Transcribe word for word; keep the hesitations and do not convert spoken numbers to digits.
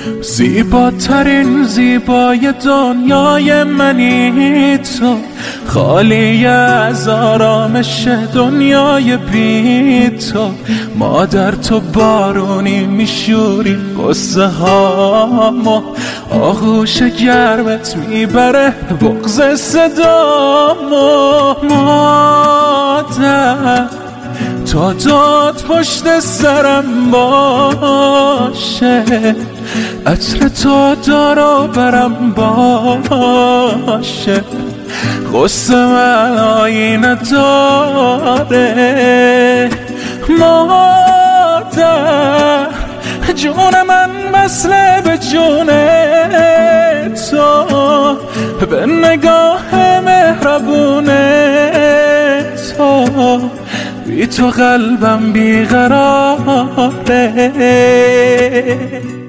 زیباترین زیبای دنیای منی تو، خالی از آرامش دنیای بی تو. مادر تو بارونی میشوری قصه هامو، آغوش گرمت میبره بغض صدامو. مادر تا داد پشت سرم باشه، عطر تا دارا برم باشه. غصه من آینه داره. مادر جون من مثل به جون تو، به نگاه مهربونه تو. بی تو قلبم بیقراره.